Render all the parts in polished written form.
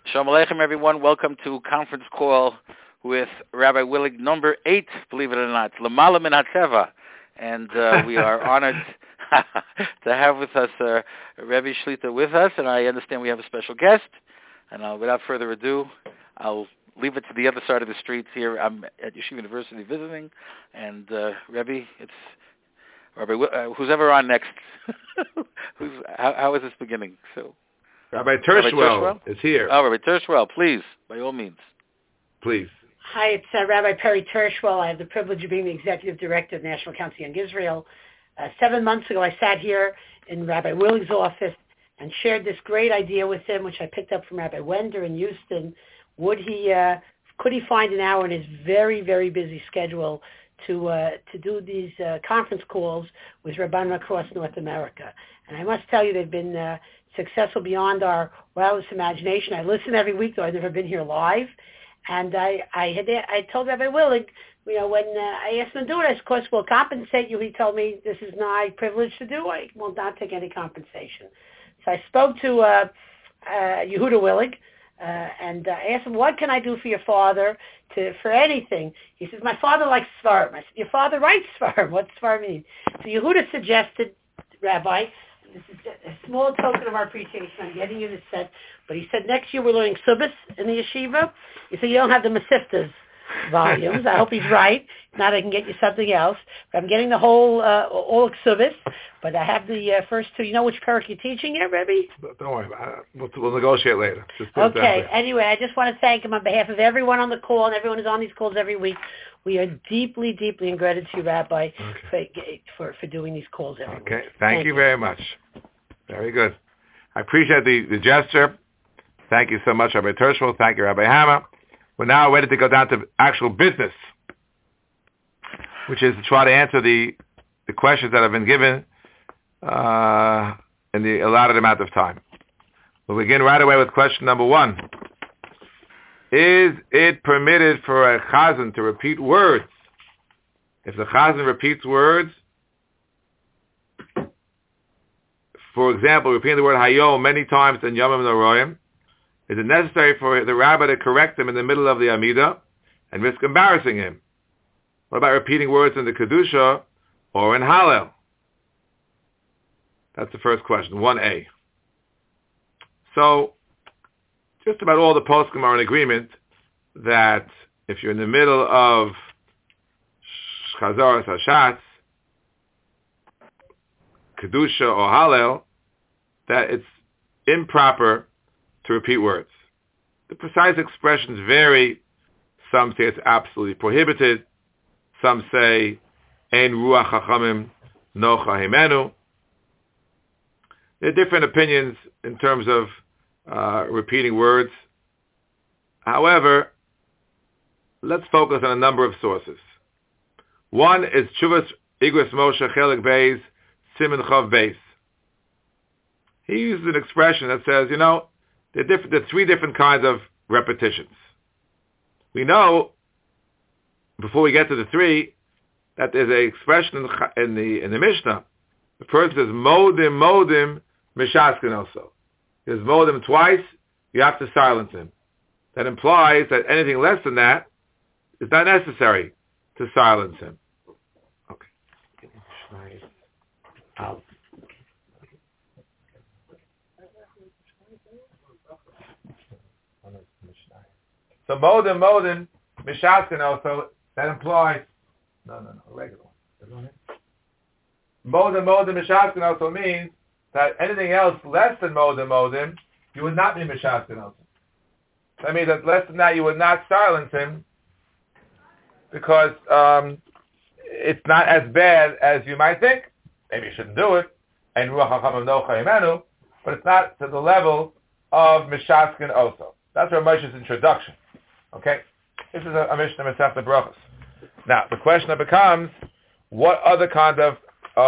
Shalom Aleichem, everyone. Welcome to conference call with Rabbi Willig, number 8, believe it or not, L'mala min haTeva. And we are honored to have with us Rebbe Shlita with us, and I understand we have a special guest. And without further ado, I'll leave it to the other side of the streets here. I'm at Yeshiva University visiting, and Rebbe, it's Rabbi who's ever on next. How is this beginning? So. Rabbi Tershwell is here. Oh, Rabbi Tershwell, please, by all means. Please. Hi, it's Rabbi Perry Tershwell. I have the privilege of being the Executive Director of the National Council of Young Israel. 7 months ago, I sat here in Rabbi Willig's office and shared this great idea with him, which I picked up from Rabbi Wender in Houston. Could he find an hour in his very, very busy schedule to do these conference calls with Rabbanim across North America? And I must tell you, they've been successful beyond our wildest imagination. I listen every week, though I've never been here live. And I told Rabbi Willig, when I asked him to do it, I said, of course, we'll compensate you. He told me, this is my privilege to do. I will not take any compensation. So I spoke to Yehuda Willig, and I asked him, what can I do for your father for anything? He says, my father likes Svarim. I said, your father writes Svarim. What's Svarim mean? So Yehuda suggested, Rabbi, this is a small token of our appreciation. I'm getting you this set. But he said, next year we're learning Subis in the yeshiva. He said, you don't have the Masiftas volumes. I hope he's right. If not, I can get you something else. But I'm getting the whole, all Subis. But I have the first two. You know which parak you're teaching here, Rebbe? Don't worry about it. We'll negotiate later. Okay. Anyway, I just want to thank him on behalf of everyone on the call and everyone who's on these calls every week. We are deeply, deeply indebted to you, Rabbi, for doing these calls every week. Okay. Thank you very much. Very good. I appreciate the gesture. Thank you so much, Rabbi Tershwell. Thank you, Rabbi Hammer. We're now ready to go down to actual business, which is to try to answer the questions that have been given in the allotted amount of time. We'll begin right away with question number 1. Is it permitted for a chazan to repeat words? If the chazan repeats words, for example, repeating the word hayom many times in Yomim Noroyim, is it necessary for the rabbi to correct him in the middle of the Amidah and risk embarrassing him? What about repeating words in the Kedusha or in Hallel? That's the first question, 1A. So, just about all the poskim are in agreement that if you're in the middle of Chazaras Hashatz, Kedusha or Hallel, that it's improper to repeat words. The precise expressions vary. Some say it's absolutely prohibited. Some say, Ein Ruach Chachamim Nocha Himenu. There are different opinions in terms of repeating words. However, let's focus on a number of sources. One is Chuvas Igros Moshe Chelik Beis Siman Chav Beis. He uses an expression that says, there are 3 different kinds of repetitions. We know, before we get to the 3, that there's an expression in the Mishnah. The first is Modim Mishaskin also. There's Modim twice, you have to silence him. That implies that anything less than that is not necessary to silence him. Okay. So Modim Mishaskin also, that implies regular one. Modim Mishaskin also means that anything else less than Modim, you would not be Mishaskin also. That means that less than that you would not silence him because it's not as bad as you might think. Maybe you shouldn't do it. And Ruach HaChamim Nocha Himenu, but it's not to the level of Mishaskin also. That's Ramesh's introduction. Okay? This is a Mishnah Masechta Brachos. Now, the question becomes, what other kind of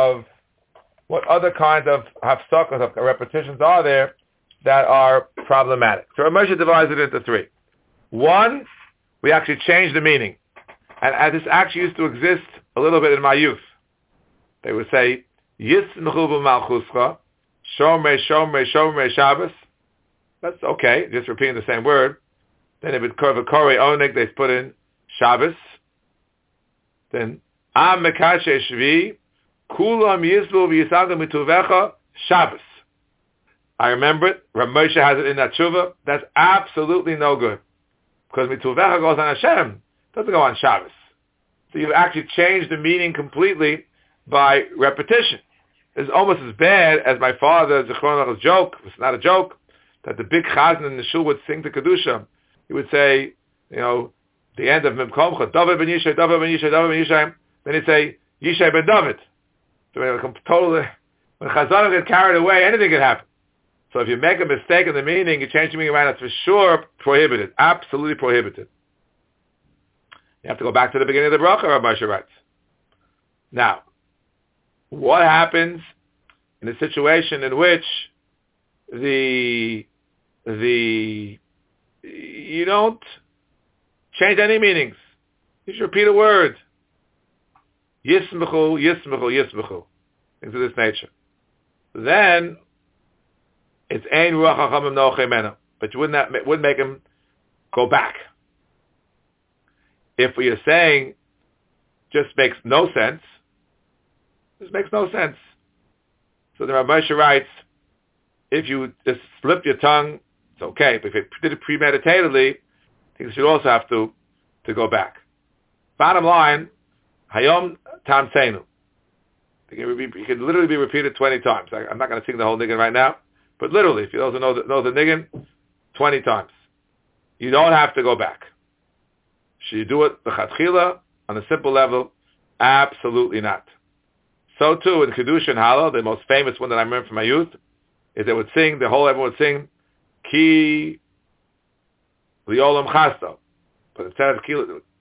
hafsakos, of repetitions are there that are problematic? So Ramesh divides it into 3. 1, we actually change the meaning. And this actually used to exist a little bit in my youth. They would say, Yismchu b'malchuscha, Shomrei Shabbos, That's okay, just repeating the same word. Then if it's Kore Onik, they put in Shabbos. Then Am Mekashe Shvi, Kulam Yisbu V'Yisagam Mituvecha, Shabbos. I remember it. Rav Moshe has it in that tshuva. That's absolutely no good. Because Mituvecha goes on Hashem. It doesn't go on Shabbos. So you've actually changed the meaning completely by repetition. It's almost as bad as my father, Zichron joke. It's not a joke. That the big chazan in the shul would sing to Kedusha. He would say, the end of Mimkomcha, David ben Yishai, David ben Yishai, David ben Yishai. Then he'd say, Yishai ben David. So when Chazanim get carried away, anything can happen. So if you make a mistake in the meaning, you change the meaning around, it's for sure prohibited. Absolutely prohibited. You have to go back to the beginning of the bracha, Rav Moshe writes. Now, what happens in a situation in which you don't change any meanings? You should repeat a word. Yismechu, yismechu, yismechu. Things of this nature. Then it's ein ruach hachamim nochei mena, but you wouldn't make him go back. If what you're saying just makes no sense, this makes no sense. So the Rav Moshe writes, if you just slip your tongue, it's okay. But if you did it premeditatedly, I think you should also have to go back. Bottom line, Hayom Tam Seinu. It can literally be repeated 20 times. I'm not going to sing the whole niggin right now, but literally, if you also know the niggin, 20 times. You don't have to go back. Should you do it b'chatchila on a simple level? Absolutely not. So too in Kedusha and Hallel, the most famous one that I remember from my youth, is they would sing, everyone would sing, Ki Liolam Chasto. But instead of Ki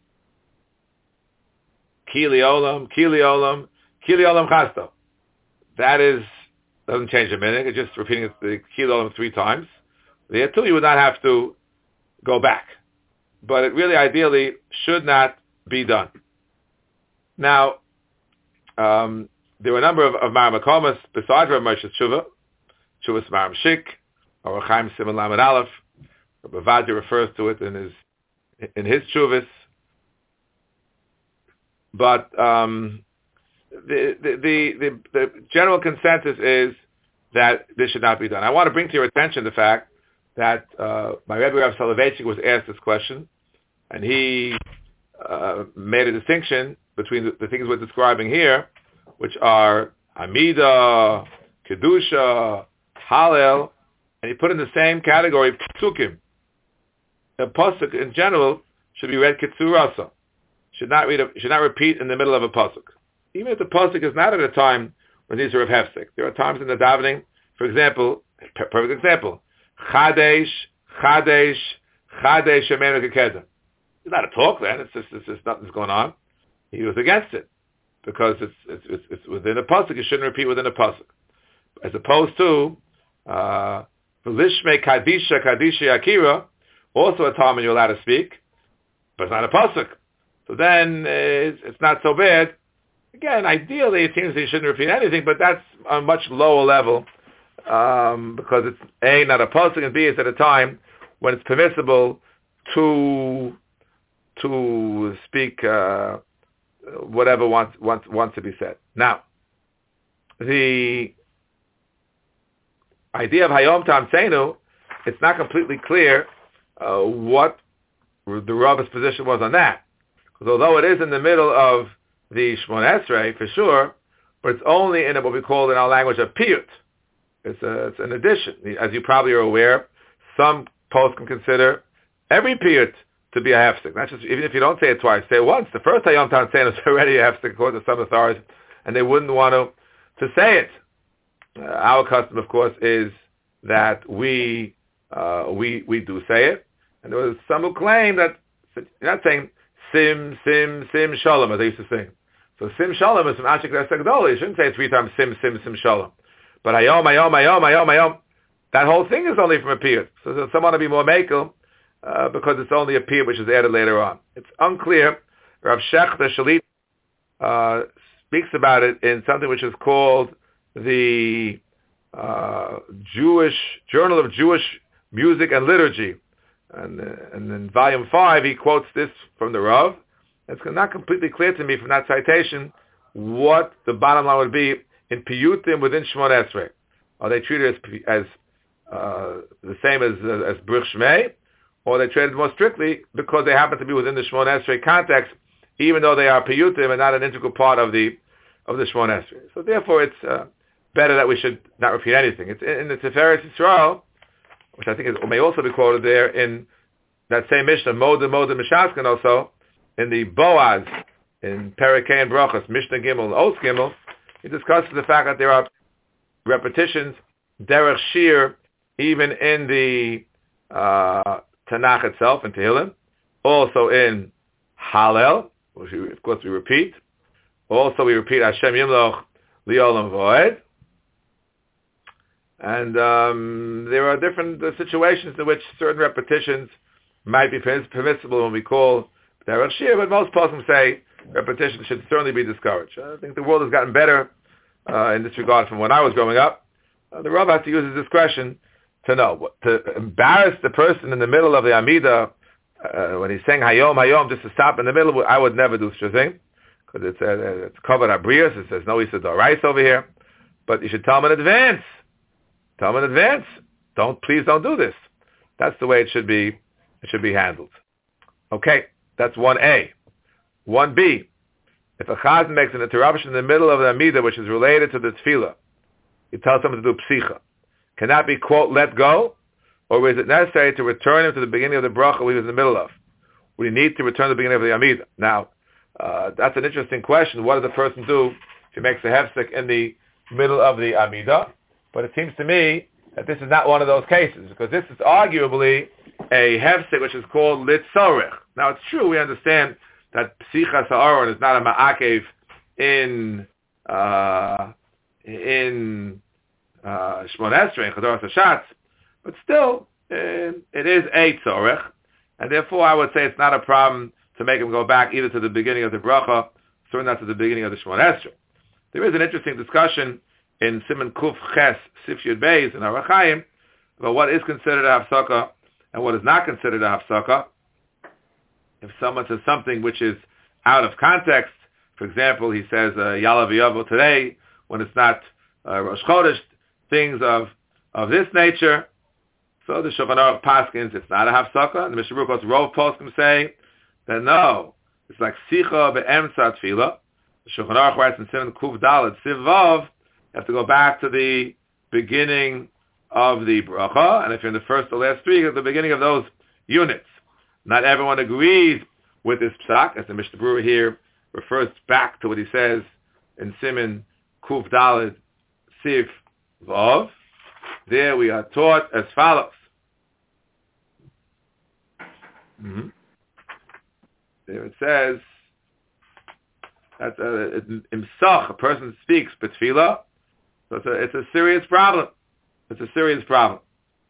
Liolam Chasto. That doesn't change the meaning, it's just repeating the Ki Liolam 3 times. There too, you would not have to go back. But it really ideally should not be done. Now, there were a number of Maramakomas besides Rav Moshe's Tshuva Maram Shik, or Chaim Simon Lamed Aleph. Rabbi Vadia refers to it in his Tshuvas. But the general consensus is that this should not be done. I want to bring to your attention the fact that my Rebbe Rav Soloveitchik was asked this question, and he made a distinction between the things we're describing here, which are Amida, Kedusha, Hallel, and he put in the same category Psukim. A pasuk in general should be read Kitzurasa. Should not repeat in the middle of a pasuk. Even if the pasuk is not at a time when these are of hefsek. There are times in the davening, for example, perfect example, Chadesh, Shemenu Kekeda. It's not a talk then, it's just nothing's going on. He was against it, because it's within a pasuk, you shouldn't repeat within a pasuk. As opposed to, Lishme Kadisha Akira, also a time when you're allowed to speak, but it's not a pasuk. So then it's not so bad. Again, ideally it seems that you shouldn't repeat anything, but that's on a much lower level, because it's A, not a pasuk, and B, it's at a time when it's permissible to speak whatever wants to be said. Now, the idea of Hayom Tam Seinu, it's not completely clear what the Rav's position was on that. Because although it is in the middle of the Shmon Esrei, for sure, but it's only in what we call in our language a piyut. It's an addition. As you probably are aware, some posts can consider every piyut to be a hefsek. Not just, even if you don't say it twice, say it once. The first Hayom Tam Seinu is already a hefsek according to some authorities, and they wouldn't want to say it. Our custom, of course, is that we do say it, and there was some who claim that you're not saying sim shalom as they used to sing. So sim shalom is from Ashik Resagdoli. You shouldn't say it 3 times sim shalom. But ayom, that whole thing is only from a piyut. So some want to be more makel because it's only a piyut which is added later on. It's unclear. Rav Shechter Shalit speaks about it in something which is called the Jewish Journal of Jewish music and liturgy. And in volume 5, he quotes this from the Rav. It's not completely clear to me from that citation what the bottom line would be in piyutim within Shemon Esrei. Are they treated as the same as Bruch Shmei, or are they treated more strictly because they happen to be within the Shemon Esrei context, even though they are piyutim and not an integral part of the Shemon Esrei? So therefore, it's better that we should not repeat anything. It's in the Tiferes Yisrael, which I think may also be quoted there in that same Mishnah, Moda Mishaskan also, in the Boaz, in Perikei and Brachos, Mishnah Gimel and Oath Gimel, he discusses the fact that there are repetitions, derech shir, even in the Tanakh itself, in Tehillim, also in Hallel, which of course we repeat. Also we repeat Hashem Yimloch Li'olam Voed. And there are different situations in which certain repetitions might be permissible when we call derech shir, but most poskim say repetition should certainly be discouraged. I think the world has gotten better in this regard from when I was growing up. The Rav has to use his discretion to know. To embarrass the person in the middle of the Amidah when he's saying Hayom, Hayom, just to stop in the middle, I would never do such a thing, because it's covered Abrius. It says, no, he said Dorais over here. But you should tell him in advance. Tell him in advance. Please don't do this. That's the way it should be handled. Okay, that's 1A. 1B. If a chazan makes an interruption in the middle of the Amidah, which is related to the tefillah, he tells someone to do psicha. Can that be, quote, let go? Or is it necessary to return him to the beginning of the bracha we was in the middle of? We need to return to the beginning of the Amidah. Now, that's an interesting question. What does the person do if he makes a hefsek in the middle of the Amidah? But it seems to me that this is not one of those cases, because this is arguably a hefsek which is called litzorech. Now, it's true, we understand that psicha sa'aron is not a ma'akev in Shmon Esrei, in Chadoras HaShatz, but still, it is a tzorech, and therefore I would say it's not a problem to make him go back either to the beginning of the bracha, certainly not to the beginning of the Shmon Esrei. There is an interesting discussion in Siman Kuf Ches Sif Yud Beis in Orach Chaim about what is considered a hafsaka and what is not considered a hafsaka. If someone says something which is out of context, for example, he says Yala V'Yavo today, when it's not Rosh Chodesh, things of this nature, so the Shulchan Aruch paskins, it's not a hafsaka, and the Mishnah Berurah Rov poskim say that no, it's like Sicha Be'emtza Tefillah. The Shulchan Aruch writes in Siman Kuf Daled Siv Vav, you have to go back to the beginning of the bracha, and if you're in the first or last three, at the beginning of those units. Not everyone agrees with this psak, as the Mishnah Berurah here refers back to what he says in Siman Kuf Daled Sif Vav. There we are taught as follows. There it says that imsach, a person speaks betfilah, so it's a serious problem. It's a serious problem.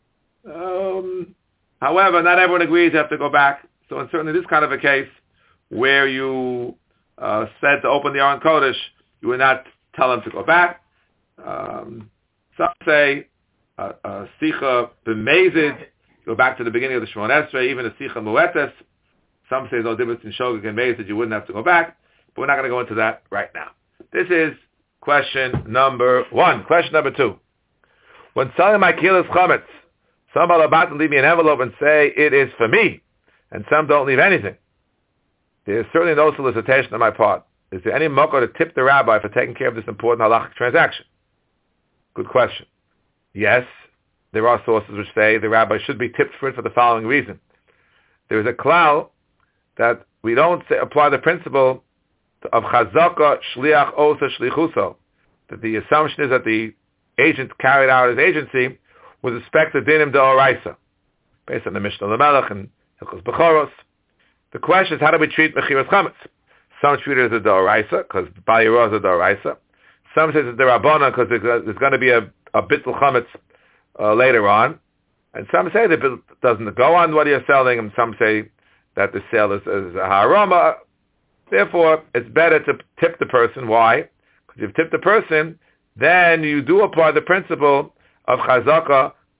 However, not everyone agrees you have to go back. So in certainly this kind of a case, where you said to open the Aron Kodesh, you would not tell them to go back. Some say Sicha b'mezid, go back to the beginning of the Shemon Esrei, even a Sicha Muetes. Some say no difference in Shogeg and Mezid, you wouldn't have to go back. But we're not going to go into that right now. This is question number 1. Question number 2. When selling my kilos chametz, some are about to leave me an envelope and say it is for me, and some don't leave anything. There is certainly no solicitation on my part. Is there any moko to tip the rabbi for taking care of this important halachic transaction? Good question. Yes, there are sources which say the rabbi should be tipped for it for the following reason. There is a klal that we don't apply the principle of chazaka shliach osa shlichuso, that the assumption is that the agent carried out his agency with respect to dinim d'oraisa, based on the Mishnah Lamelech and Hilchos Bechoros. The question is, how do we treat mechiras chametz? Some treat it as a d'oraisa, because bayiro is a d'oraisa. Some say it's a d'rabbanan, because there's going to be a bittul chametz later on. And some say the bittul doesn't go on what you're selling, and some say that the sale is a harama. Therefore, it's better to tip the person. Why? Because if you tip the person, then you do apply the principle of chazaka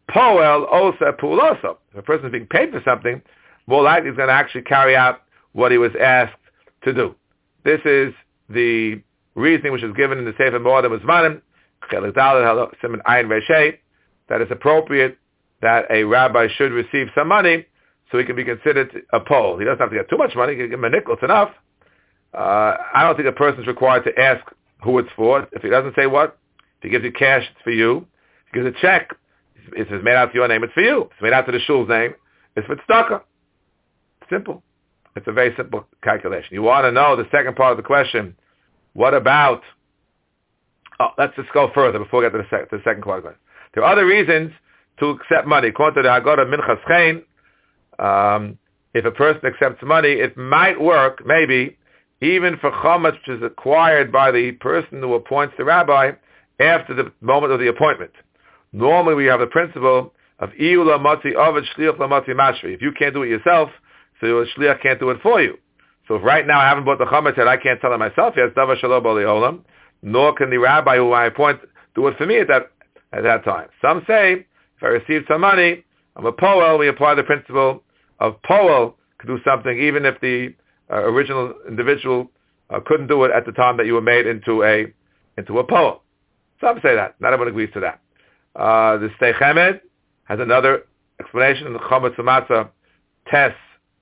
Poel osa puloso. If a person is being paid for something, more likely he's going to actually carry out what he was asked to do. This is the reasoning which is given in the Sefer Moedim Uzmanim, Chelik Dalet Siman Ayin Reishei, that it's appropriate that a rabbi should receive some money so he can be considered a pole. He doesn't have to get too much money. He can give him a nickel. It's enough. I don't think a person is required to ask who it's for. If he doesn't say what, if he gives you cash, it's for you. If he gives a check, if it's made out to your name, it's for you. If it's made out to the shul's name, it's for tzedakah. Simple. It's a very simple calculation. You want to know the second part of the question. What about... let's just go further before we get to the second part of the question. There are other reasons to accept money. According to the Haggadah Minchas Chen, if a person accepts money, it might work, maybe, even for chametz which is acquired by the person who appoints the rabbi after the moment of the appointment. Normally we have the principle of iu lamati ovid shliach lamati mashri. If you can't do it yourself, so a shliach can't do it for you. So if right now I haven't bought the chametz yet, I can't tell it myself, yes, davar shalom b'li olam, nor can the rabbi who I appoint do it for me at that time. Some say, if I receive some money, I'm a poel, we apply the principle of poel to do something even if the original individual couldn't do it at the time that you were made into a poel. Some say that. Not everyone agrees to that. The Sdei Chemed has another explanation in the Chometz U'Matzah Tes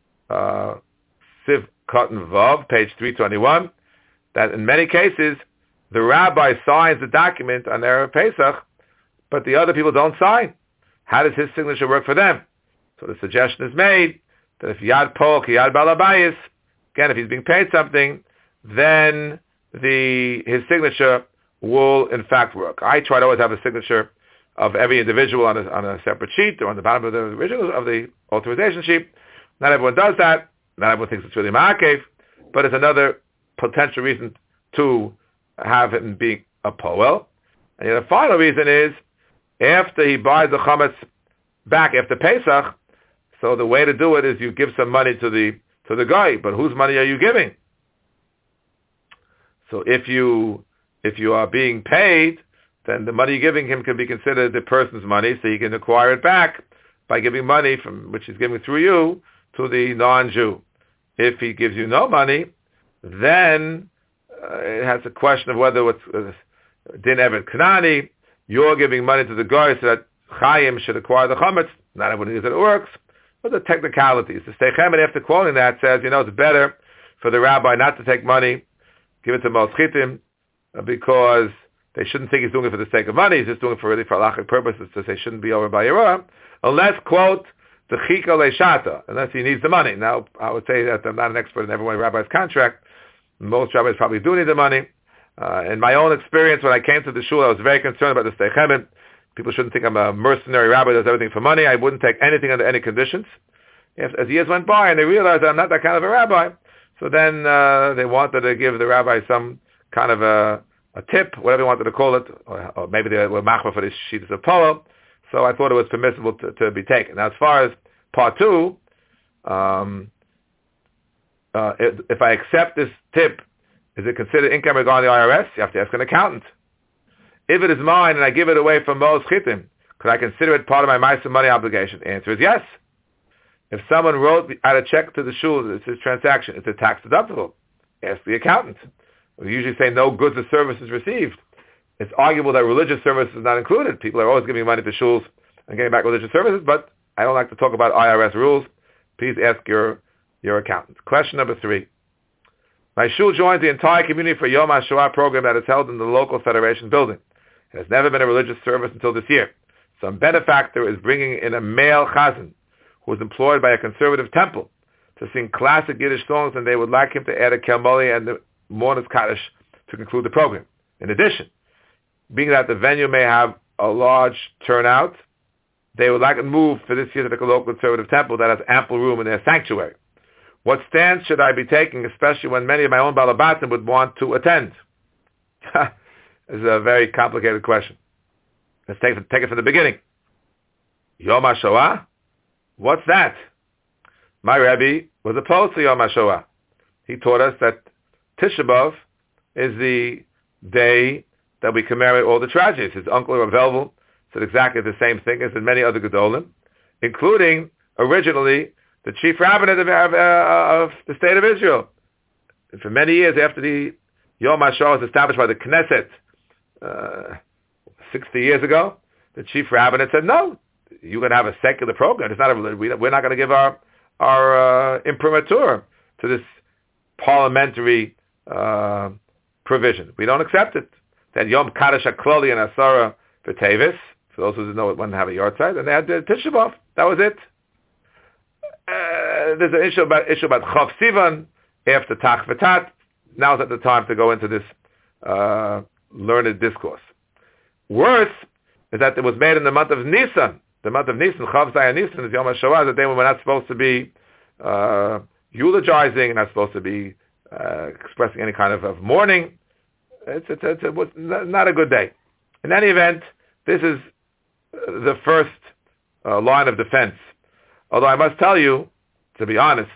Siv Cotton Vav, page 321, that in many cases the rabbi signs the document on Erev Pesach, but the other people don't sign. How does his signature work for them? So the suggestion is made that if Yad Pol Ki Yad Balabayis, again, if he's being paid something, then his signature will in fact work. I try to always have a signature of every individual on a separate sheet or on the bottom of the original of the authorization sheet. Not everyone does that. Not everyone thinks it's really ma'akev, but it's another potential reason to have it being a poel. And the final reason is after he buys the chametz back after Pesach, so the way to do it is you give some money to the guy, but whose money are you giving? So if you are being paid, then the money you're giving him can be considered the person's money, so he can acquire it back by giving money from which he's giving through you to the non-Jew. If he gives you no money, then it has a question of whether it's din evet kanani. You're giving money to the guy so that Chaim should acquire the chametz. Not everyone thinks that it works, but the technicalities. The Sdei Chemed, after quoting that, says, it's better for the rabbi not to take money, give it to Moschitim, because they shouldn't think he's doing it for the sake of money. He's just doing it for halachic purposes, so they shouldn't be over by Yerah, unless, quote, the chika leishata, unless he needs the money. Now, I woy say that I'm not an expert in every one rabbi's contract. Most rabbis probably do need the money. In my own experience, when I came to the shul, I was very concerned about the Sdei Chemed. People shouldn't think I'm a mercenary rabbi that does everything for money. I wouldn't take anything under any conditions. As years went by and they realized that I'm not that kind of a rabbi, so then they wanted to give the rabbi some kind of a tip, whatever you wanted to call it, or maybe they were machma for this sheet of polo. So I thought it was permissible to be taken. Now, as far as part two, if I accept this tip, is it considered income regarding the IRS? You have to ask an accountant. If it is mine and I give it away from Mos Chitim, could I consider it part of my Ma'aser money obligation? The answer is yes. If someone wrote out a check to the shul, it's his transaction. It's a tax deductible. Ask the accountant. We usually say no goods or services received. It's arguable that religious services is not included. People are always giving money to shuls and getting back religious services, but I don't like to talk about IRS rules. Please ask your accountant. Question number 3. My shul joins the entire community for Yom HaShoah program that is held in the local federation building. It has never been a religious service until this year. Some benefactor is bringing in a male chazan who is employed by a conservative temple to sing classic Yiddish songs, and they would like him to add a Kelmoli and the Mourner's Kaddish to conclude the program. In addition, being that the venue may have a large turnout, they would like to move for this year to the local conservative temple that has ample room in their sanctuary. What stance should I be taking, especially when many of my own balabatim would want to attend? This is a very complicated question. Let's take it from the beginning. Yom HaShoah? What's that? My Rebbe was opposed to Yom HaShoah. He taught us that Tisha B'Av is the day that we commemorate all the tragedies. His uncle Rav Velvel said exactly the same thing as in many other Gedolim, including originally the chief rabbinate of the state of Israel. And for many years after the Yom HaShoah was established by the Knesset 60 years ago, the chief rabbinate said, no, you're going to have a secular program. It's not we're not going to give our imprimatur to this parliamentary provision. We don't accept it. Then Yom Kaddish HaKloli and Asara for Tevis, for those who didn't know it, wouldn't have a yard site, and they had the Tisha B'Av. That was it. There's an issue about Chav Sivan after Tach V'Tat. Now's not the time to go into this learned discourse. Worse is that it was made in the month of Nisan. The month of Nisan, Chav Zayin Nisan, is Yom HaShoah, the day when we're not supposed to be eulogizing, not supposed to be expressing any kind of mourning. It was not a good day. In any event, this is the first line of defense. Although I must tell you, to be honest,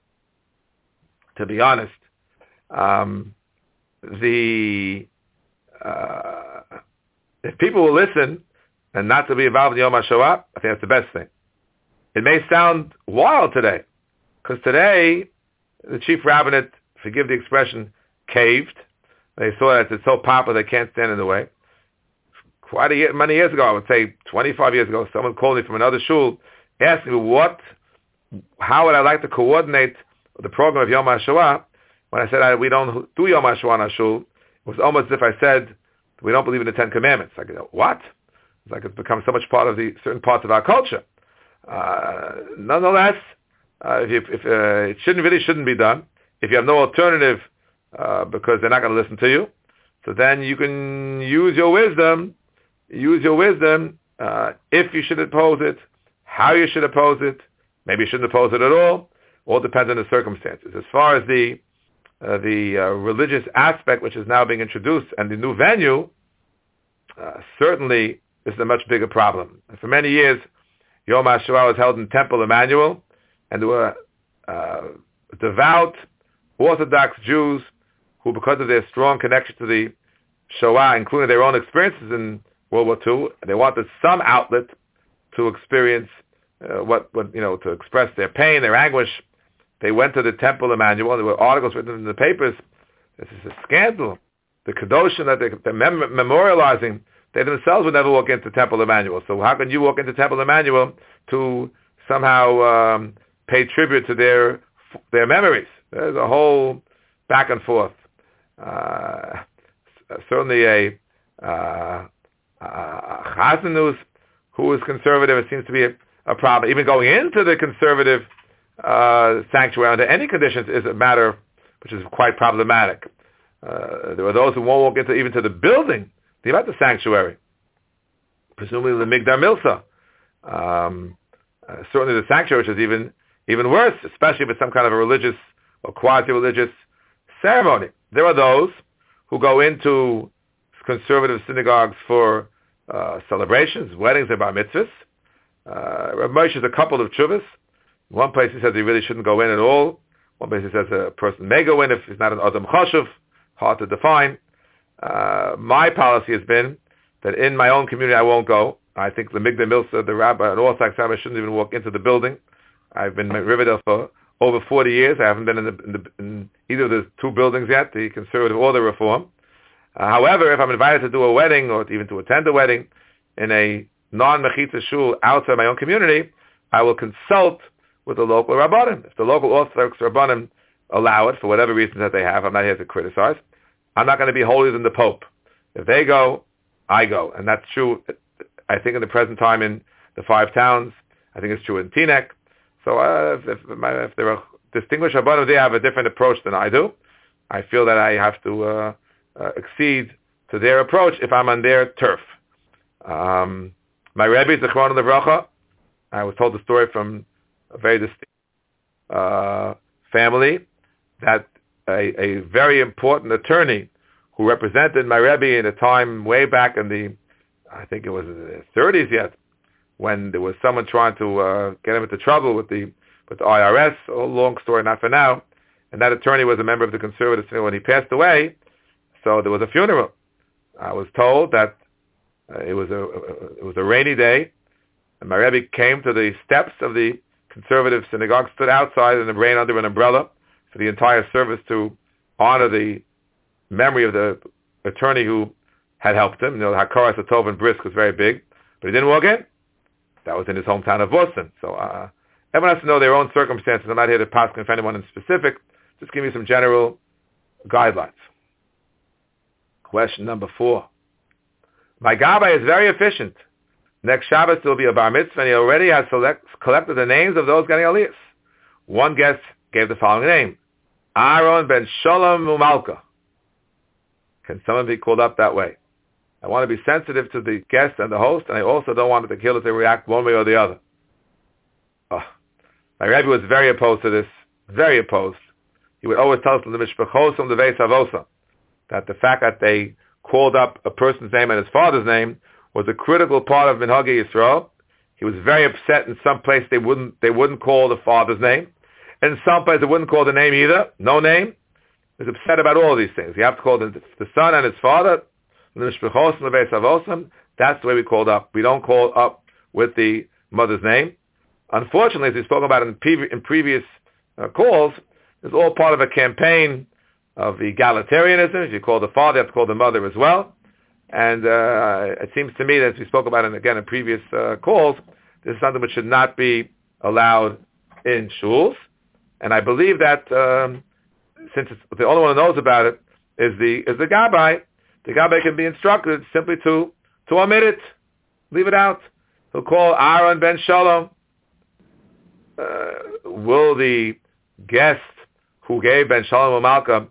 if people will listen and not to be involved in Yom HaShoah, I think that's the best thing. It may sound wild today, because today the chief rabbinate, forgive the expression, caved. They saw that it's so popular they can't stand in the way. Many years ago, I would say 25 years ago, someone called me from another shul, asking me how would I like to coordinate the program of Yom HaShoah. When I said we don't do Yom HaShoah in our shul, it was almost as if I said we don't believe in the Ten Commandments. I go, what? It's like it's become so much part of certain parts of our culture. Nonetheless, if it shouldn't be done. If you have no alternative, because they're not going to listen to you, so then you can use your wisdom. If you should oppose it, how you should oppose it. Maybe you shouldn't oppose it at all. All depends on the circumstances. As far as the religious aspect, which is now being introduced, and the new venue, certainly this is a much bigger problem. And for many years, Yom HaShoah was held in Temple Emmanuel, and there were devout Orthodox Jews who, because of their strong connection to the Shoah, including their own experiences in World War II, they wanted some outlet to experience to express their pain, their anguish. They went to the Temple Emmanuel. There were articles written in the papers. This is a scandal. The Kedoshim that they're memorializing, they themselves would never walk into Temple Emmanuel. So how can you walk into Temple Emmanuel to somehow pay tribute to their memories? There's a whole back and forth. Certainly a Chazanus who is conservative, it seems to be a problem. Even going into the conservative sanctuary under any conditions is a matter which is quite problematic. There are those who won't walk even to the building, about the sanctuary, presumably the Migdar Milsa. Certainly the sanctuary, which is even worse, especially if it's some kind of a religious or quasi-religious ceremony. There are those who go into conservative synagogues for celebrations, weddings, and bar mitzvahs. Rav Moshe has a couple of tshuvas. One place he says he really shouldn't go in at all. One place he says a person may go in if he's not an Adam Choshev, hard to define. My policy has been that in my own community I won't go. I think the Migdal Milsa, the rabbi, an Orthodox rabbi, shouldn't even walk into the building. I've been in Riverdale for over 40 years. I haven't been in either of the two buildings yet, the conservative or the reform. However, if I'm invited to do a wedding or even to attend a wedding in a non-Mechitza shul outside my own community, I will consult with the local Rabbanim. If the local Orthodox Rabbanim allow it for whatever reasons that they have, I'm not here to criticize. I'm not going to be holier than the Pope. If they go, I go. And that's true, I think, in the present time in the 5 towns. I think it's true in Teaneck. So if there are distinguished Rabbanim, they have a different approach than I do. I feel that I have to accede to their approach if I'm on their turf. My Rebbe, Zichron Livracha, I was told the story from a very distinct family that a very important attorney who represented my Rebbe in a time way back in I think it was the 30s yet, when there was someone trying to get him into trouble with the IRS. A long story, not for now. And that attorney was a member of the conservative synagogue when he passed away. So there was a funeral. I was told that It was a rainy day, and my Rebbe came to the steps of the conservative synagogue, stood outside in the rain under an umbrella for the entire service to honor the memory of the attorney who had helped him. Hakaras Hatov and Brisk was very big, but he didn't walk in. That was in his hometown of Boston. So everyone has to know their own circumstances. I'm not here to pass on anyone in specific. Just give me some general guidelines. Question number 4. My Gabbai is very efficient. Next Shabbos there will be a bar mitzvah, and he already has collected the names of those getting aliyahs. One guest gave the following name: Aaron ben Shalom Umalka. Can someone be called up that way? I want to be sensitive to the guest and the host, and I also don't want the killer to react one way or the other. My Rebbe was very opposed to this, very opposed. He would always tell us in the Mishpachosam, the Veis Avosa, that the fact that they called up a person's name and his father's name was a critical part of Minhagei Yisrael. He was very upset in some place they wouldn't call the father's name. In some place they wouldn't call the name either, no name. He was upset about all these things. You have to call the son and his father, that's the way we called up. We don't call up with the mother's name. Unfortunately, as we spoke about in previous calls, it's all part of a campaign of egalitarianism. If you call the father, you have to call the mother as well. And it seems to me that, as we spoke about it again in previous calls, this is something which should not be allowed in shuls. And I believe that since the only one who knows about it is the Gabbai, the Gabbai can be instructed simply to omit it, leave it out. He'll call Aaron ben Shalom. Will the guest who gave ben Shalom Umalka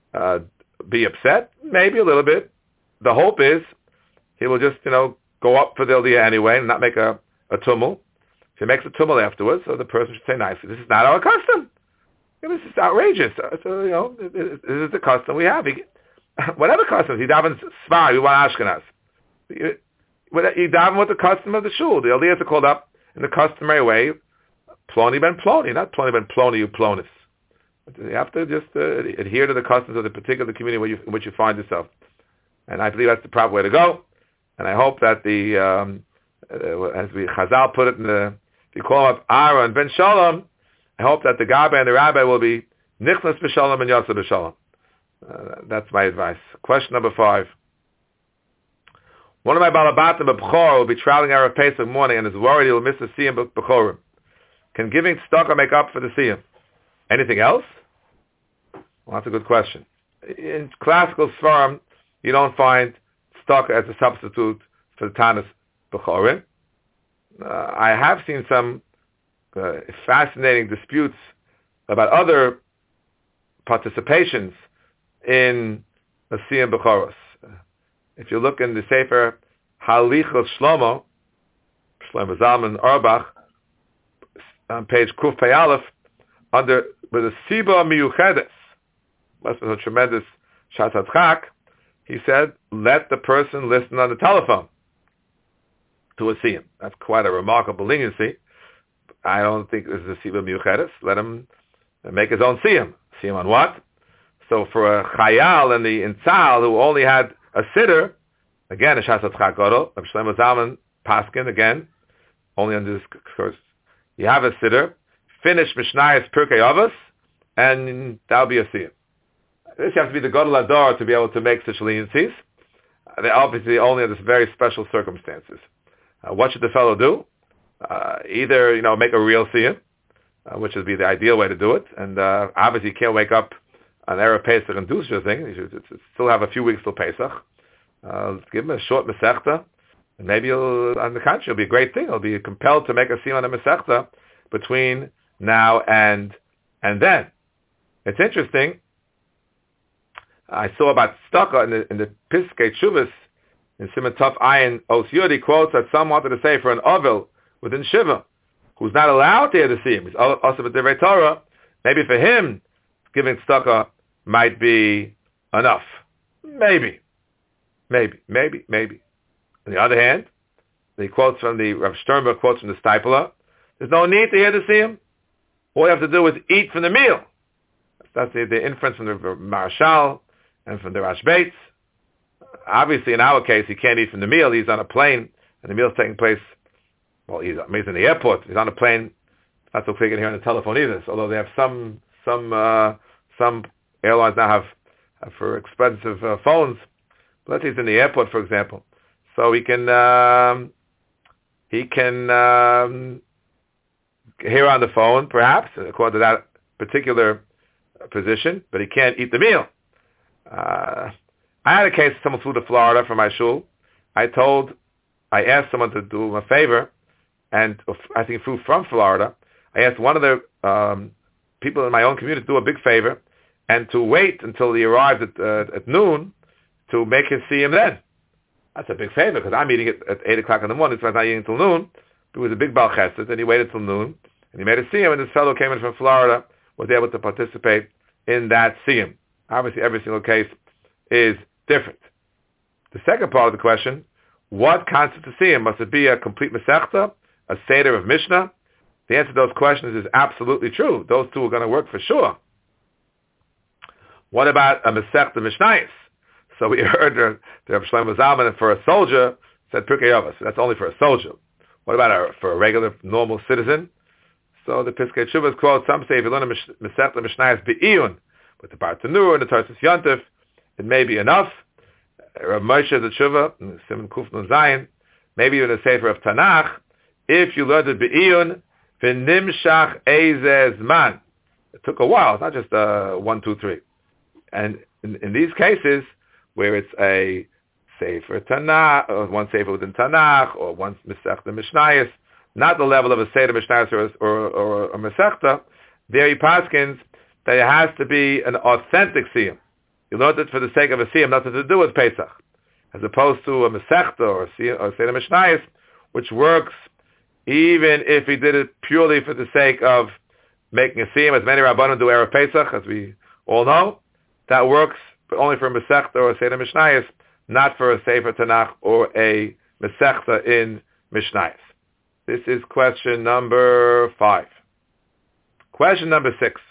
be upset? Maybe a little bit. The hope is he will just, go up for the aliyah anyway and not make a tumult. If he makes a tumult afterwards, so the person should say nicely, this is not our custom. This is outrageous. So, this is the custom we have. Whatever customs, he davens Svar, we want Ashkenaz. He daven with the custom of the shul. The aliyahs are called up in the customary way, Ploni ben Ploni, not Ploni ben Ploni, you Plonis. You have to just adhere to the customs of the particular community in which you find yourself. And I believe that's the proper way to go. And I hope that as Chazal put it if you call up Aaron ben Shalom, I hope that the Gabbai and the Rabbi will be Nichnas b'Shalom and Yosef b'Shalom. That's my advice. Question number 5. One of my Balabatim B'Bchor will be traveling Erev Pesach morning and is worried he will miss the Siyam B'Chorim. Can giving tzedakah make up for the Siyam? Anything else? Well, that's a good question. In classical Sfarim, you don't find tzedakah as a substitute for the Tanis B'Chorim. I have seen some fascinating disputes about other participations in the Siyam B'Choros. If you look in the Sefer Halichos Shlomo Zalman Auerbach, on page Kuf Pei Aleph, with the Siba Miyuchedes, must be a tremendous Shatzat, he said, let the person listen on the telephone to a Siyam. That's quite a remarkable leniency. I don't think this is a Siba Miyuchedes. Let him make his own Siyam. Siyam on what? So for a Chayal in Tzal who only had a sitter, again, a Shas Tzchak Gadol, Rav Shlomo Zalman Paskin, again, only under this curse. You have a sitter, finish Mishnayos Pirkei Avos, and that'll be a Siyam. This you have to be the Gadol Ador to be able to make such leniencies. They obviously only under very special circumstances. What should the fellow do? Either, make a real Siyam, which would be the ideal way to do it, and obviously you can't wake up on Erev Pesach and do such a thing. You should still have a few weeks till Pesach. Give him a short Masechta, and maybe on the contrary, it'll be a great thing. He'll be compelled to make a Siyam on a Masechta between now and then. It's interesting. I saw about tzedakah in the Piskei Teshuvos in Siman Tov Ayin Os Yud. He quotes that some wanted to say for an Ovel within Shiva, who's not allowed to hear the Siyam, he's also with Divrei Torah, maybe for him, giving tzedakah might be enough. Maybe. On the other hand, the quotes from the Rav Sternberg quotes from the Stipler, there's no need to hear the Siyam. All you have to do is eat from the meal. That's the inference from the Marshal and from the Rash Bates. obviously, in our case, he can't eat from the meal. He's on a plane, and the meal's taking place. Well, he's in the airport. He's on a plane. It's not so clear here on the telephone either. So, although they have some airlines now have for expensive phones. But let's say he's in the airport, for example. So he can hear on the phone, perhaps, according to that particular position, but he can't eat the meal. I had a case, someone flew to Florida from my shul. I asked someone to do him a favor, and I think he flew from Florida. I asked one of the people in my own community to do a big favor, and to wait until he arrived at noon to make him see him then. That's a big favor, because I'm eating it at 8 o'clock in the morning, so I'm not eating until noon. It was a big Baal Chesed, and he waited till noon, and he made a siyum, and this fellow came in from Florida, was able to participate in that siyum. Obviously, every single case is different. The second part of the question, what constitutes a siyum? Must it be a complete Masechta, a Seder of Mishnah? The answer to those questions is absolutely true. Those two are going to work for sure. What about a Masechta Mishnayos? So we heard the Rav Shlomo Zalman for a soldier said Pirkei Avos. That's only for a soldier. What about for a regular, normal citizen? So the Piskei Teshuvos quote, some say if you learn a Masechta Mishnayos be'iyun, with the Bartanur and the Tarsus Yontif, it may be enough. Rav Moshe the Tshuva, Simon Kuf Nun Zayin, maybe even a Sefer of Tanakh, if you learned it be'iyun, v'nimshach eizeh zman. It took a while. It's not just 1, 2, 3. And in these cases, where it's a Sefer Tanakh, or one Sefer within Tanakh, or one Masechta Mishnayos, not the level of a Seder Mishnayos or a Masechta, there he paskins that it has to be an authentic siyum. You learned it for the sake of a siyum, nothing to do with Pesach, as opposed to a Masechta or a Seder Mishnayos, which works even if he did it purely for the sake of making a siyum, as many Rabbanim do Erev Pesach, as we all know. That works but only for a Masechta or a Seder Mishnayos, not for a Sefer Tanakh or a Masechta in Mishnayos. This is question number 5. Question number 6.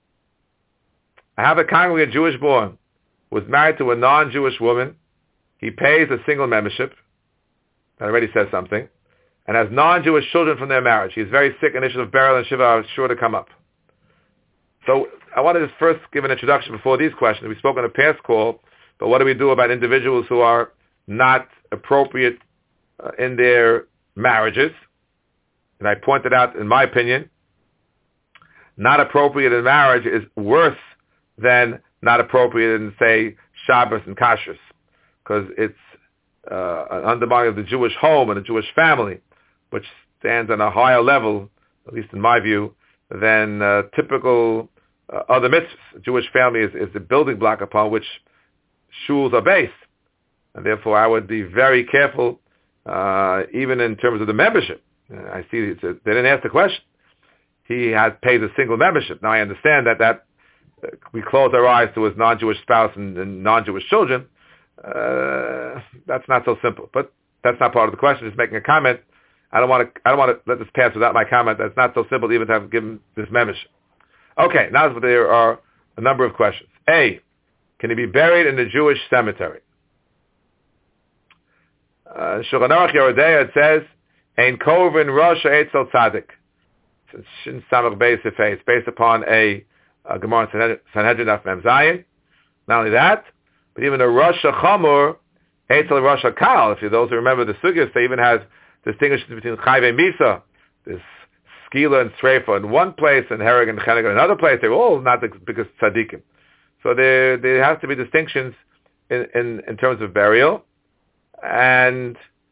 I have a congregant Jewish born who was married to a non-Jewish woman. He pays a single membership. That already says something. And has non-Jewish children from their marriage. He's very sick, and issue of burial and Shiva are sure to come up. So I want to just first give an introduction before these questions. We spoke on a past call, but what do we do about individuals who are not appropriate in their marriages? And I pointed out, in my opinion, not appropriate in marriage is worse than not appropriate in, say, Shabbos and Kashrus, because it's an undermining of the Jewish home and the Jewish family, which stands on a higher level, at least in my view, than typical other mitzvahs. A Jewish family is the building block upon which shuls are based. And therefore I would be very careful, even in terms of the membership. I see they didn't ask the question. He has paid a single membership. Now I understand that we close our eyes to his non-Jewish spouse and non-Jewish children. That's not so simple. But that's not part of the question. Just making a comment. I don't want to let this pass without my comment. That's not so simple even to have given this membership. Okay, now there are a number of questions. A, can he be buried in the Jewish cemetery? Shulchan Aruch Yerodei, it says, Ein Kovin Rosh Eitzel Tzadik. It's based upon a Gemara in Sanhedrin Daf Mem Zayin. Not only that, but even a Rosh Chamur Eitzel Rosh Kal. If you those who remember the Sugyas, they even has distinguishes between Chayve Misa, this Skila and Sreifa in one place, and Hereg and Chenek in another place. They're all not the biggest tzaddikim. So there has to be distinctions in terms of burial, and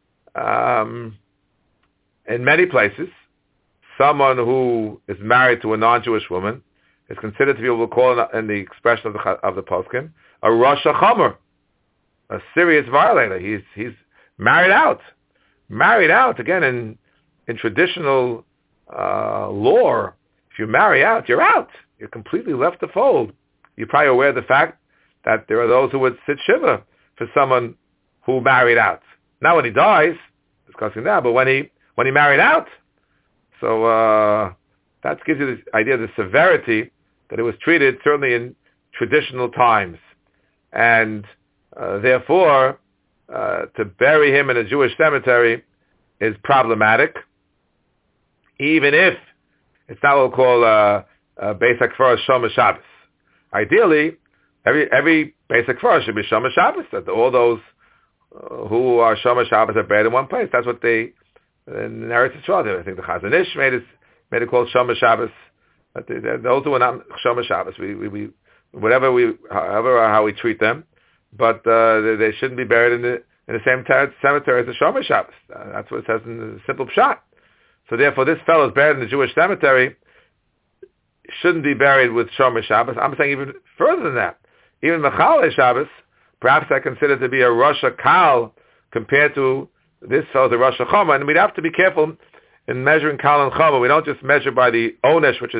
in many places, someone who is married to a non-Jewish woman is considered to be what we'll call in the expression of the poskim a Rosh Chomer, a serious violator. He's married out. Married out, again, in traditional lore, if you marry out, you're out. You're completely left to fold. You're probably aware of the fact that there are those who would sit shiva for someone who married out. Not when he dies, discussing that, but when he married out. So that gives you the idea of the severity that it was treated, certainly in traditional times. And Therefore, to bury him in a Jewish cemetery is problematic, even if it's not what we'll call a basic for Shomer Shabbos. Ideally, every basic for should be Shomer Shabbos. That all those who are Shomer Shabbos are buried in one place. That's what they in Eretz Yisrael. I think the Chazon Ish made it called Shomer Shabbos. But those who are not Shomer Shabbos, we how we treat them, but they shouldn't be buried in the same cemetery as the Shomer Shabbos. That's what it says in the simple pshat. So therefore, this fellow is buried in the Jewish cemetery, shouldn't be buried with Shomer Shabbos. I'm saying even further than that. Even Mechalei Shabbos, perhaps I consider to be a Rosh Kal compared to this fellow's a Rosh Choma. And we'd have to be careful in measuring Kal and Choma. We don't just measure by the Onesh, which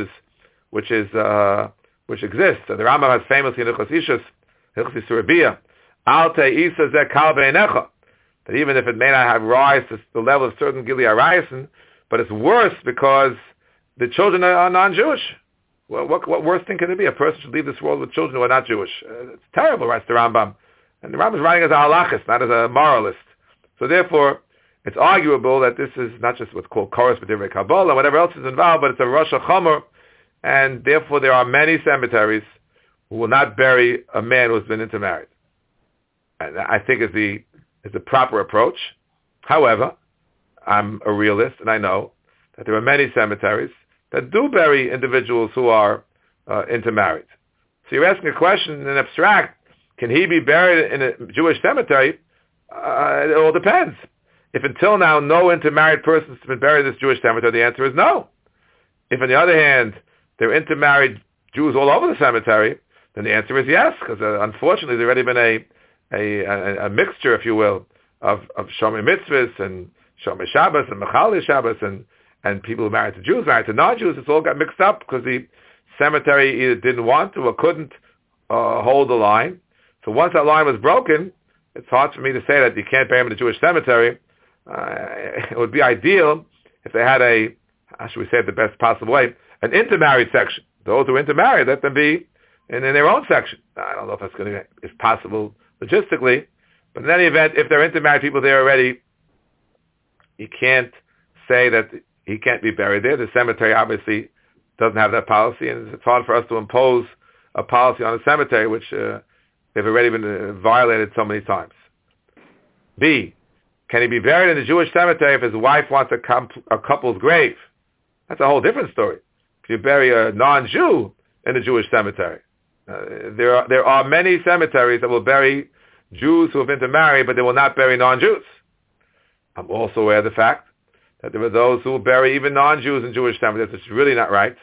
exists. So the Rambam has famously in Hilchos Ishus, Hilchos Surabiyah, Alte Isa Zeh Kal Be'enecha, that even if it may not have rise to the level of certain Gili Arayasin, but it's worse because the children are non-Jewish. Well, what worse thing can it be? A person should leave this world with children who are not Jewish. It's terrible, writes the Rambam. And the Rambam is writing as a halachist, not as a moralist. So therefore, it's arguable that this is not just what's called Koros B'divrei Kabbalah, whatever else is involved, but it's a Rosh Chomer, and therefore there are many cemeteries who will not bury a man who's been intermarried. And I think is the proper approach. However, I'm a realist, and I know that there are many cemeteries that do bury individuals who are intermarried. So you're asking a question in abstract, can he be buried in a Jewish cemetery? It all depends. If until now no intermarried person has been buried in this Jewish cemetery, the answer is no. If on the other hand, there are intermarried Jews all over the cemetery, then the answer is yes, because unfortunately there's already been a mixture, if you will, of Shomer Mitzvahs and Shomer Shabbos and Mechalei Shabbos and people who married to Jews, married to non-Jews. It's all got mixed up because the cemetery either didn't want to or couldn't hold the line. So once that line was broken, it's hard for me to say that you can't bury him in a Jewish cemetery. It would be ideal if they had how should we say it the best possible way, an intermarried section. Those who are intermarried, let them be in their own section. I don't know if that's is possible logistically, but in any event, if there are intermarried people there already, you can't say that he can't be buried there. The cemetery obviously doesn't have that policy, and it's hard for us to impose a policy on a cemetery which they've already been violated so many times. B, can he be buried in a Jewish cemetery if his wife wants a couple's grave? That's a whole different story. If you bury a non-Jew in a Jewish cemetery, there are many cemeteries that will bury Jews who have intermarried, but they will not bury non-Jews. I'm also aware of the fact that there are those who will bury even non-Jews in Jewish cemeteries, which is really not right.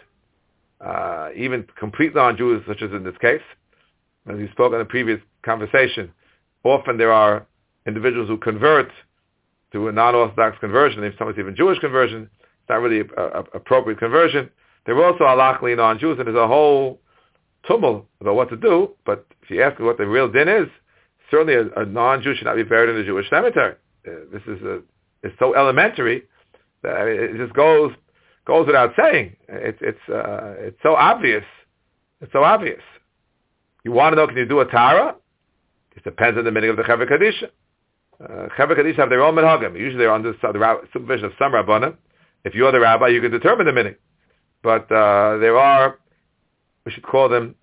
Even complete non-Jews, such as in this case. As we spoke in a previous conversation, often there are individuals who convert to a non-Orthodox conversion. If someone's even Jewish conversion, it's not really an appropriate conversion. There are also halachically non-Jews, and there's a whole tumult about what to do. But if you ask me what the real din is, certainly a non-Jew should not be buried in a Jewish cemetery. This is it's so elementary that it just goes without saying. It's so obvious. It's so obvious. You want to know, can you do a Tara? It depends on the meaning of the Chevra Kadisha. Chevra Kadisha have their own minhagim. Usually they're under the supervision of some rabbanim. If you're the rabbi, you can determine the meaning. But there are, we should call them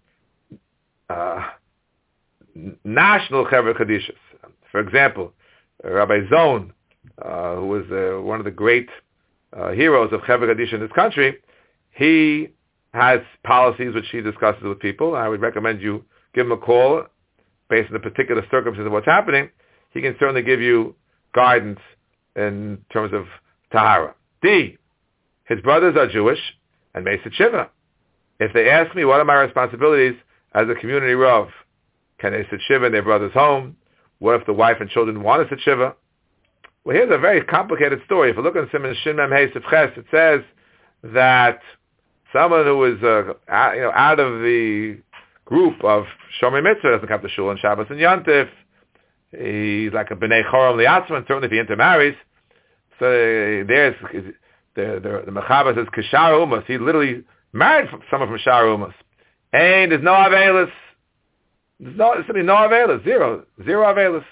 national Chevra Kadishas. For example, Rabbi Zone, who was one of the great heroes of Chevra Kadisha in this country, he has policies which he discusses with people. I would recommend you give him a call based on the particular circumstances of what's happening. He can certainly give you guidance in terms of Tahara. D, his brothers are Jewish and may sit Shiva. If they ask me what are my responsibilities as a community Rav, can they sit Shiva in their brother's home? What if the wife and children want to sit Shiva? Well, here's a very complicated story. If you look at Siman Shin Mem Hey Sif Ches, it says that someone who is out of the group of Shomer Mitzvah doesn't come to shul on Shabbos and Yontif. He's like a B'nai Choram Liatzman, certainly if he intermarries. So there's the Mechaber says Kishar Umas. He literally married someone from Shar Umas. And there's no Avelis. There's simply no Avelis, zero Avelis.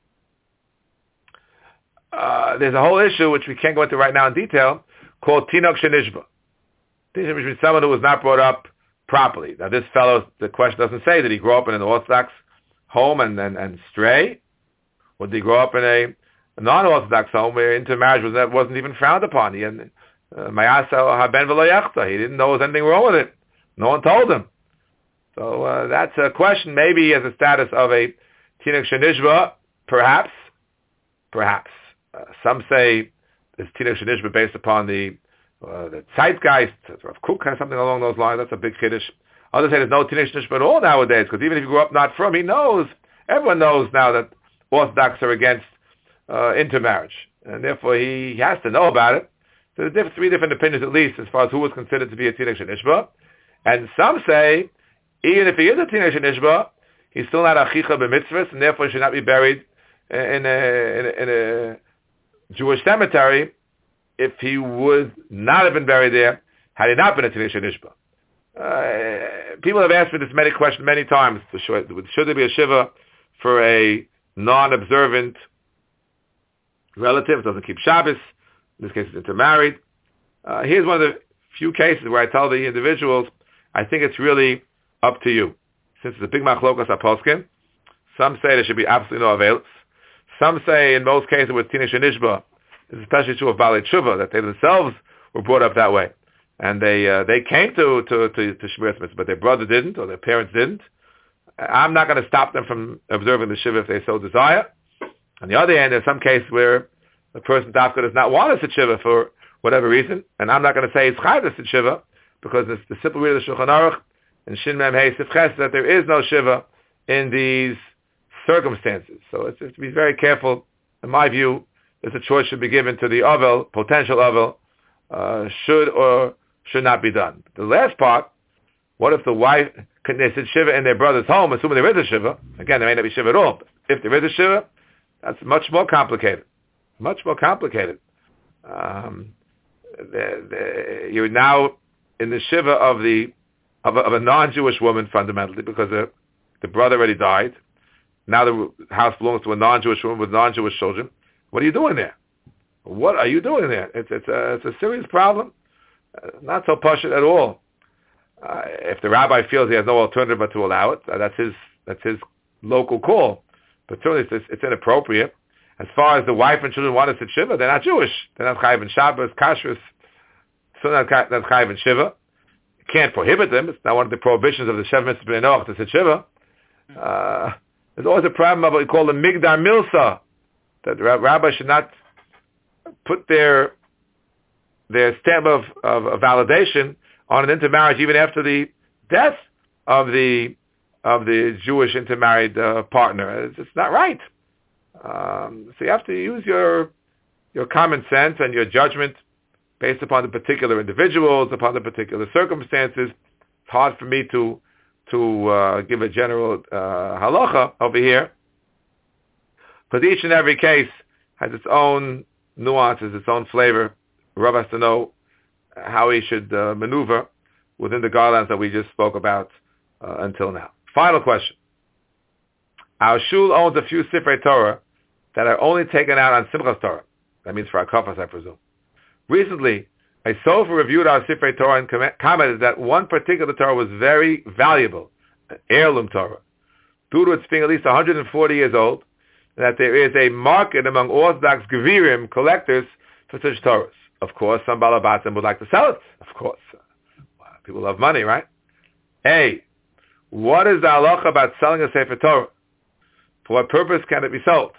There's a whole issue which we can't go into right now in detail called Tinok Shenishba. Tinok means someone who was not brought up properly. Now this fellow, the question doesn't say that he grew up in an Orthodox home and stray, or did he grow up in a non-Orthodox home where intermarriage wasn't even frowned upon. He didn't know there was anything wrong with it. No one told him. So that's a question. Maybe he has a status of a Tinok Shenishba, perhaps. Some say it's Tinok Shenishba based upon the Zeitgeist, Rav Kook has something along those lines. That's a big kiddush. Others say there's no Tinok Shenishba at all nowadays, because even if you grew up not from, everyone knows now that Orthodox are against intermarriage, and therefore he has to know about it. So there's three different opinions at least as far as who was considered to be a Tinok Shenishba. And some say, even if he is a Tinok Shenishba, he's still not a Chicha b'mitzvahs, and therefore should not be buried in a Jewish cemetery if he would not have been buried there had he not been a Tinok Shenishba. People have asked me this question many times. Should there be a Shiva for a non-observant relative, doesn't keep Shabbos, in this case is intermarried? Here's one of the few cases where I tell the individuals, I think it's really up to you. Since it's a big machlokas aposkim, some say there should be absolutely no avails. Some say in most cases with Tinok Shenishba, it's especially true of Balei Tshuva, that they themselves were brought up that way. And they came to Shmiras Mitzvah, but their brother didn't, or their parents didn't. I'm not going to stop them from observing the Shiva if they so desire. On the other hand, there's some cases where the person Dafka does not want us to Shiva for whatever reason, and I'm not going to say it's Chayv to Shiva, because it's the simple read of the Shulchan Aruch and Shin Mem Hey Sifches that there is no Shiva in these circumstances. So it's just to be very careful. In my view, there's a choice should be given to the Avel, potential Avel, should or should not be done. The last part, what if the wife, they said Shiva in their brother's home, assuming there is a Shiva? Again, there may not be Shiva at all, but if there is a Shiva, that's much more complicated. Much more complicated. You're now in the Shiva of a non-Jewish woman fundamentally, because the brother already died. Now the house belongs to a non-Jewish woman with non-Jewish children. What are you doing there? What are you doing there? It's a serious problem. Not so pashut at all. If the rabbi feels he has no alternative but to allow it, that's his local call. But certainly it's inappropriate. As far as the wife and children want to sit Shiva, they're not Jewish. They're not Chayiv in Shabbos, Kashrus, so not Chayiv in Shiva. You can't prohibit them. It's not one of the prohibitions of the Shev Mitzvah B'nai Noach to sit Shiva. There's always a problem of what we call the Migdar Milsa, that the rabbi should not put their stamp of validation on an intermarriage even after the death of the Jewish intermarried partner. It's not right. So you have to use your common sense and your judgment based upon the particular individuals, upon the particular circumstances. It's hard for me to give a general halacha over here, because each and every case has its own nuances, its own flavor. Rav has to know how he should maneuver within the guidelines that we just spoke about until now. Final question. Our shul owns a few Sifrei Torah that are only taken out on Simchas Torah. That means for Akafas, I presume. Recently, a sofer reviewed our Sifrei Torah and commented that one particular Torah was very valuable, an heirloom Torah, due to its being at least 140 years old, and that there is a market among Orthodox Gevirim collectors for such Torahs. Of course, some Balabatim would like to sell it. Of course. People love money, right? A, what is the halacha about selling a Sefer Torah? For what purpose can it be sold?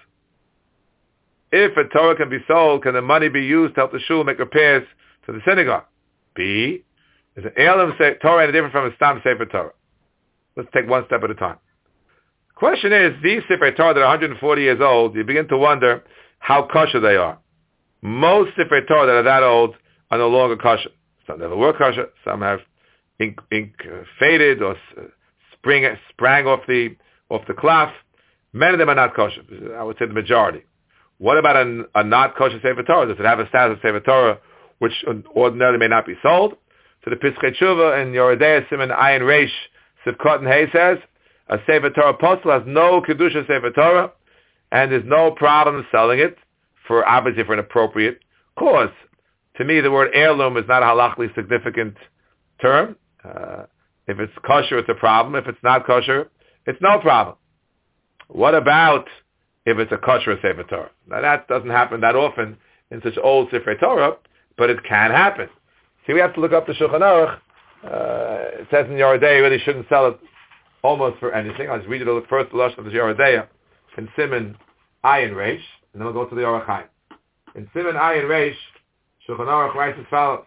If a Torah can be sold, can the money be used to help the shul make repairs to the synagogue? B, is an heirloom Torah any different from a Stam Sefer Torah? Let's take one step at a time. The question is, these Sefer Torah that are 140 years old, you begin to wonder how kosher they are. Most Sefer Torah that are that old are no longer kosher. Some never were kosher. Some have ink faded or sprang off the cloth. Many of them are not kosher. I would say the majority. What about a not kosher Sefer Torah? Does it have a status of Sefer Torah which ordinarily may not be sold? So the Piskei Tshuva in Yoredei Siman Ayin Reish Sivkot and Hay says, a Sefer Torah posel has no kedusha Sefer Torah, and there's no problem selling it for obviously for an appropriate cause. To me, the word heirloom is not a halachically significant term. If it's kosher, it's a problem. If it's not kosher, it's no problem. What about if it's a kosher Sefer Torah? Now that doesn't happen that often in such old Sefer Torah, but it can happen. See, we have to look up the Shulchan Aruch. It says in Yoreh Deah you really shouldn't sell it almost for anything. I'll just read you first the Lashon of the Yoreh Deah in Siman Ayin Reish, and then we'll go to the Orach Chaim. In Siman Ayin Reish, Shulchan Aruch writes as follows: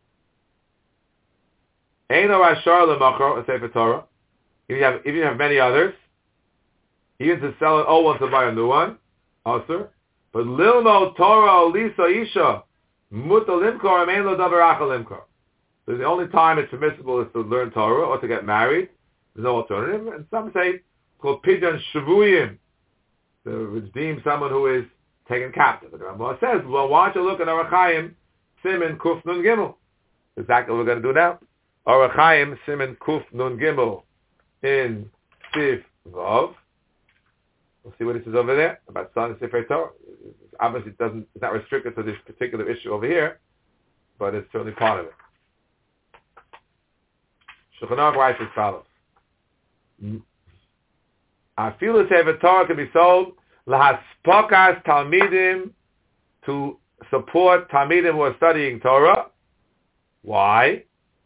Eino Rashar L'Machor, a Sefer Torah. If you have many others, even to sell an old one to buy a new one, also. But Lilmo Torah Lisa Isha Muta Limkor Amein Lo Davar Acha Limkor. So the only time it's permissible is to learn Torah or to get married. There's no alternative. And some say it's called Pidyon Shavuyim, to redeem someone who is taken captive. The Rambam says, well, why don't you look at Orach Chaim Siman Kuf Nun Gimel? Exactly what we're going to do now. Orach Chaim Siman Kuf Nun Gimel in Sif Vav. We'll see what it says over there about selling Sefer Torah. Obviously, it's not restricted to this particular issue over here, but it's certainly part of it. Shulchan Aruch writes as follows: Afilu Sefer Torah can be sold lahaspokas talmidim, to support talmidim who are studying Torah. Why?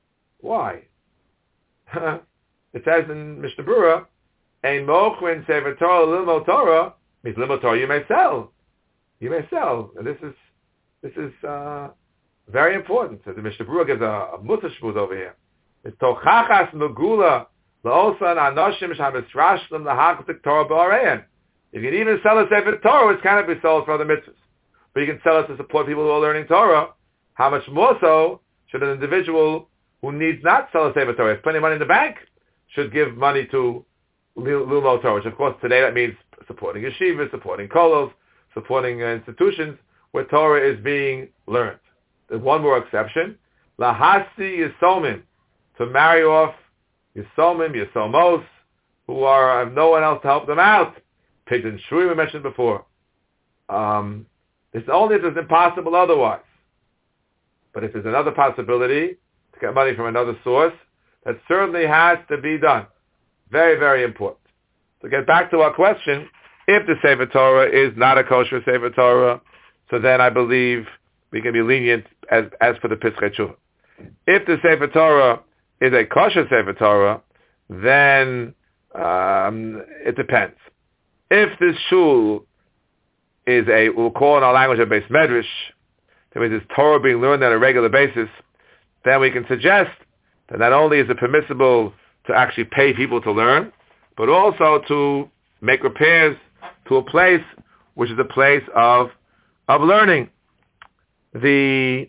It says in Mishnah Berurah, Ein mochrin Sefer Torah lilmod Torah, means lilmod Torah you may sell. And this is very important. So the Mishnah Berurah gives a mussar shmuz over here. It's tochachas megula laosan anoshim shamisrashlim lahachzik Torah ba'arein. You can even sell a Sefer Torah, which cannot be sold for other mitzvahs, but you can sell it to support people who are learning Torah. How much more so should an individual who needs not sell a Sefer Torah, has plenty of money in the bank, should give money to Lilmod Torah, which of course today that means supporting yeshivas, supporting kolos, supporting institutions where Torah is being learned. There's one more exception: lahasi yisomim, to marry off yisomim, yisomos, who have no one else to help them out. Pidyon Shavuyim we mentioned before. It's only if it's impossible otherwise. But if there's another possibility to get money from another source, that certainly has to be done. Very, very important. To get back to our question, if the Sefer Torah is not a kosher Sefer Torah, so then I believe we can be lenient as for the Piskei Tshuva. If the Sefer Torah is a kosher Sefer Torah, then it depends. If this shul is we'll call in our language a beis medrash, that means it's Torah being learned on a regular basis, then we can suggest that not only is it permissible to actually pay people to learn, but also to make repairs to a place which is a place of learning. The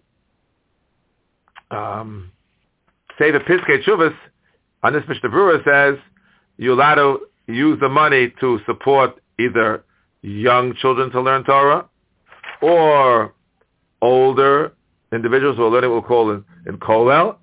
Sefer Piskei Tshuvos on this Mishnah Berurah says you're allowed to use the money to support either young children to learn Torah or older individuals who are learning what we'll call in Kolel,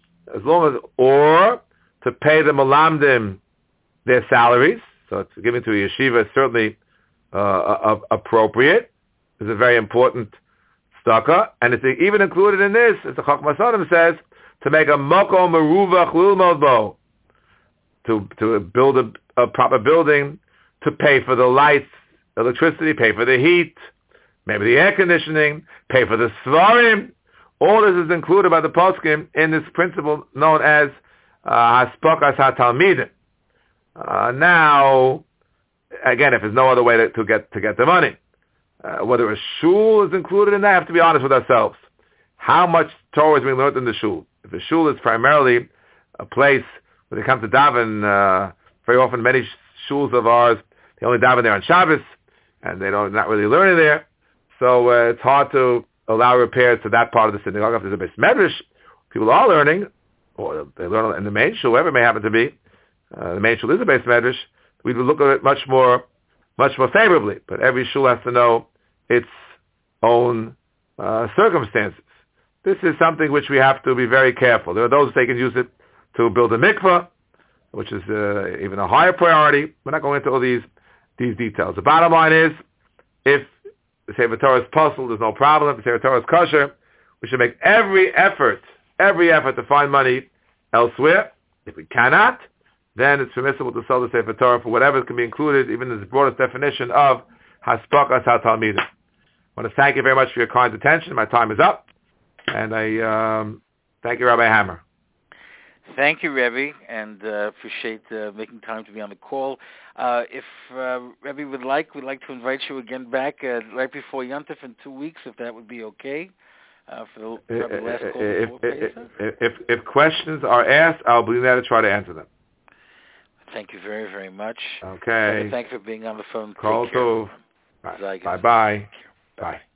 or to pay the malamdim their salaries. So it's given to a yeshiva is certainly appropriate. It's a very important tzedakah, and it's even included in this, as the Chachmas Adam says, to make a makom meruvach lilmod bo, to build a proper building, to pay for the lights, electricity, pay for the heat, maybe the air conditioning, pay for the svarim. All this is included by the poskim in this principle known as haspokas hatalmidim. Now, again, if there's no other way to get the money, whether a shul is included in that, I have to be honest with ourselves. How much Torah is being learned in the shul? If the shul is primarily a place where they come to daven, very often many shuls of ours, they only daven there on Shabbos, and they're not really learning there. So it's hard to allow repairs to that part of the synagogue. If there's a beis medrash, people are learning, or they learn in the main shul, whoever it may happen to be. The main shul is a beis medrash. We would look at it much more favorably. But every shul has to know its own circumstances. This is something which we have to be very careful. There are those who say can use it to build a mikveh. which is even a higher priority. We're not going into all these details. The bottom line is, if the Sefer Torah is puzzled, there's no problem. If the Sefer Torah is kosher, we should make every effort to find money elsewhere. If we cannot, then it's permissible to sell the Sefer Torah for whatever can be included, even in the broadest definition of Haspakas HaTalmidim. I want to thank you very much for your kind attention. My time is up. And I thank you, Rabbi Hammer. Thank you, Rebbe, and appreciate making time to be on the call. If Rebbe would like, we'd like to invite you again back right before Yontif in 2 weeks, if that would be okay. For the last call if questions are asked, I'll be there to try to answer them. Thank you very, very much. Okay. Thank you for being on the phone. Call to. Bye-bye. Bye.